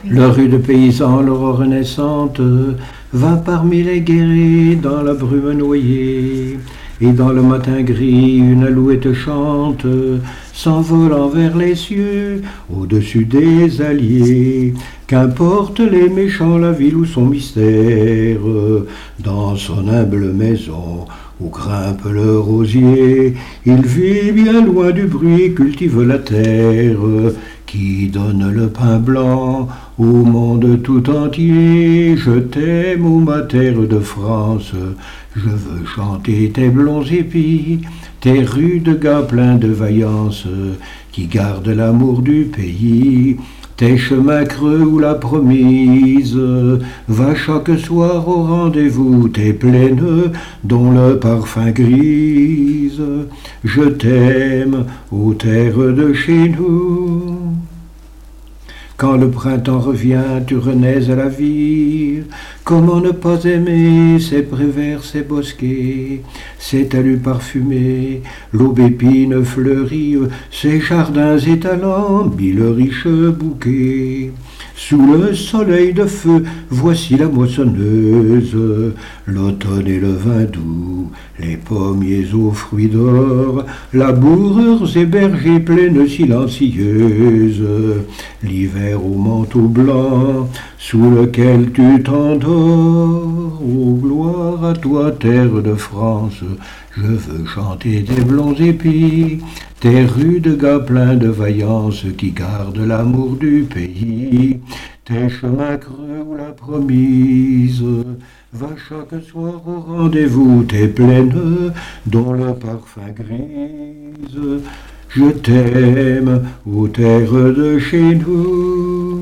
Le rude paysan, l'aurore naissante, va parmi les guerriers dans la brume noyée. Et dans le matin gris, une alouette chante, s'envolant vers les cieux, au-dessus des alliés. Qu'importe les méchants, la ville ou son mystère, dans son humble maison, où grimpe le rosier, il vit bien loin du bruit, cultive la terre, qui donne le pain blanc au monde tout entier. Je t'aime, ô ma terre de France, je veux chanter tes blonds épis, tes rudes gars pleins de vaillance, qui gardent l'amour du pays. Tes chemins creux où la promise va chaque soir au rendez-vous, tes plaines dont le parfum grise. Je t'aime, ô terre de chez nous. Quand le printemps revient, tu renais à la vie. Comment ne pas aimer ces prés verts, ces bosquets, ces talus parfumés, l'aubépine fleurie, ces jardins étalants, mille riches bouquets. Sous le soleil de feu, voici la moissonneuse, l'automne et le vin doux, les pommiers aux fruits d'or, laboureurs et bergers plaines silencieuses, l'hiver au manteau blanc, sous lequel tu t'endors. Ô gloire à toi, terre de France, je veux chanter tes blonds épis, tes rudes gars pleins de vaillance qui gardent l'amour du pays. Tes chemins creux où la promise va chaque soir au rendez-vous, tes plaines dont le parfum grise. Je t'aime, ô terre de chez nous.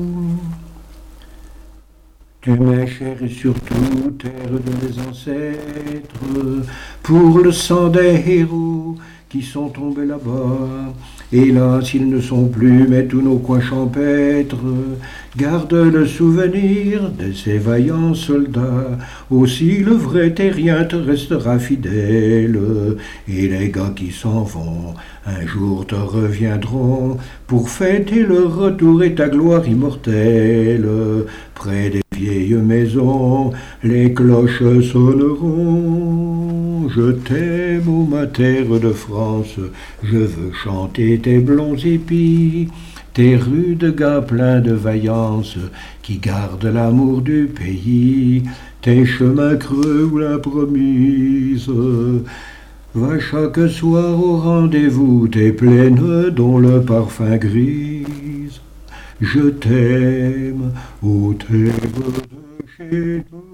Tu m'es chère et surtout terre de mes ancêtres, pour le sang des héros qui sont tombés là-bas. Hélas, ils ne sont plus, mais tous nos coins champêtres gardent le souvenir de ces vaillants soldats. Aussi le vrai terrien te restera fidèle, et les gars qui s'en vont un jour te reviendront pour fêter leur retour et ta gloire immortelle. Près des vieilles maisons, les cloches sonneront. Je t'aime, ô ma terre de France, je veux chanter tes blonds épis, tes rudes gars pleins de vaillance qui gardent l'amour du pays. Tes chemins creux où la promise va chaque soir au rendez-vous, tes plaines dont le parfum grise. Je t'aime, ô terre de chez nous.